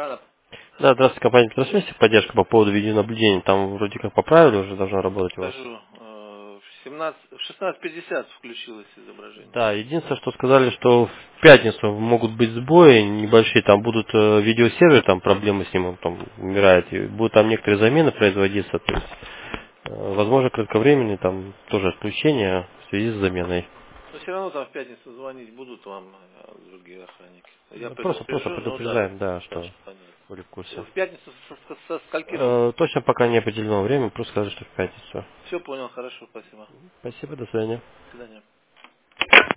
Ханов. Да, здравствуйте, компания Трансмиссия, поддержка по поводу видеонаблюдения. Там вроде как поправили, уже должно работать у вас. Скажу, в 16:50 включилось изображение. Да, единственное, что сказали, что в пятницу могут быть сбои небольшие, там будут видеосервер, там проблемы с ним, он там умирает, и будут там некоторые замены производиться, то есть, возможно, кратковременные там тоже отключения в связи с заменой. Но все равно там в пятницу звонить будут вам другие охранники. Я Ну, просто предупрежу, ну да, предупреждаем, да, да, что понятно. были в курсе. В пятницу со скольки ровно? Точно пока не определено время, просто сказали, что в пятницу. Все понял, хорошо, спасибо. Спасибо, до свидания. До свидания.